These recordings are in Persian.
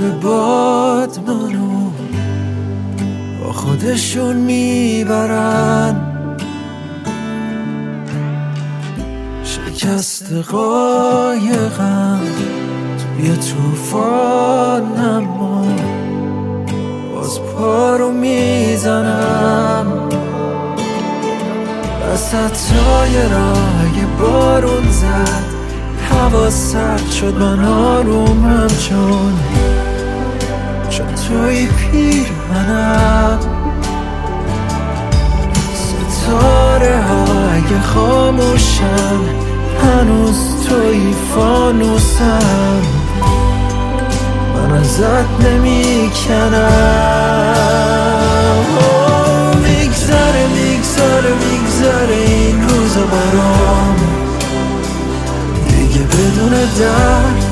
مثل باد منو با خودشون میبرن، شکست قایقم توی طوفان، اما باز پا رو میزنم وسطای راه. اگه بارون زد هوا سرد شد، من آرومم چون توی پیرهنم. ستاره ها اگه خاموشن هنوز توی فانوسم، من ازت نمیکنم. میگذره این روزا برام دیگه بدون درد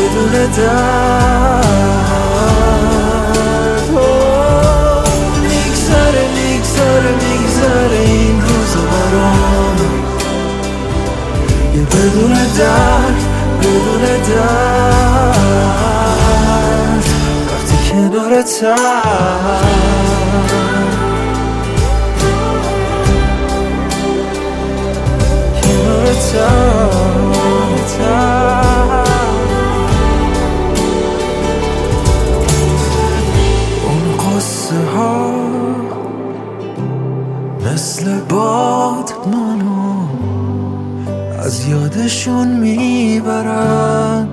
میگذره این روزا برام دیگه بدون درد وقتی کنارتم. اون قصه ها مثل باد منو از یادشون میبرن،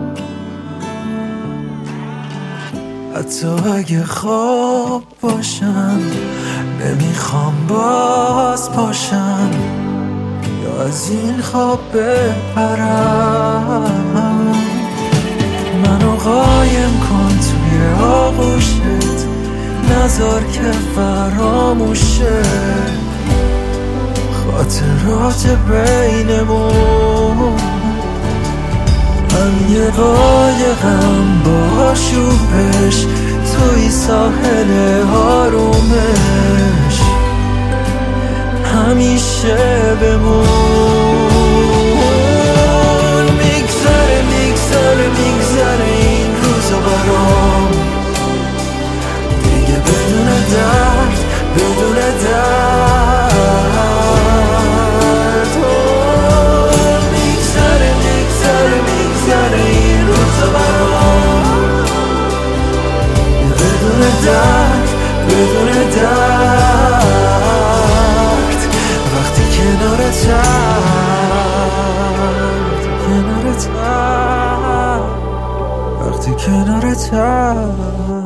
حتی اگه خواب باشم نمیخوام باز باشم یا از این خواب بپرم. منو قایم کن توی آغوشت، نذار که فراموشه خاطرات بینمون. من یه قایقم با آشوبش توی ساحل آرومش، همیشه بمون. میگذره این روزا برام دیگه بدون درد میگذره این روزا برام بدون درد وقتی کنارتم.